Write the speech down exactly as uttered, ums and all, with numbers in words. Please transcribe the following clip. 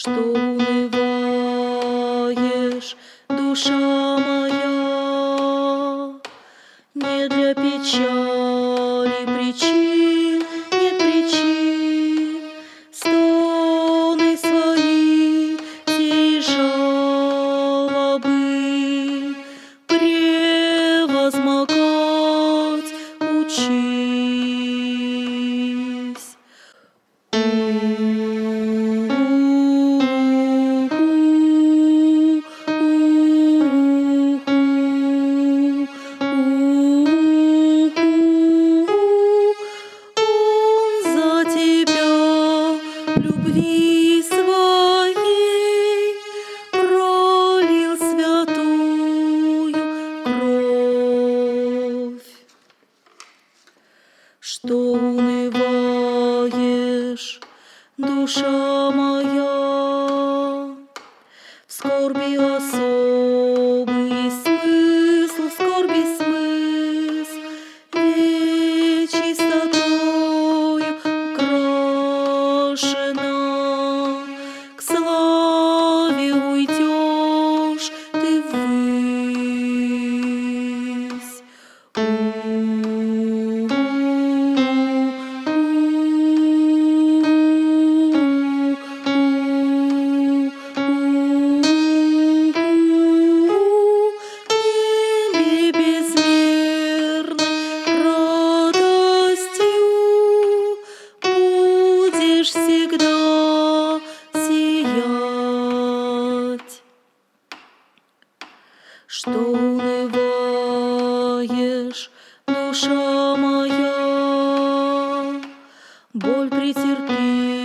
Что унываешь, душа моя? Не для печали причин, нет причин. Стоны свои, те жалобы превозмогать учись. Любви своей пролил святую кровь. Что унываешь, душа моя? В скорби особый смысл, в скорби смысл, ведь чистотою украшена. К славе уйдешь ты ввысь. Всегда сиять. Что унываешь, душа моя? Боль претерпи.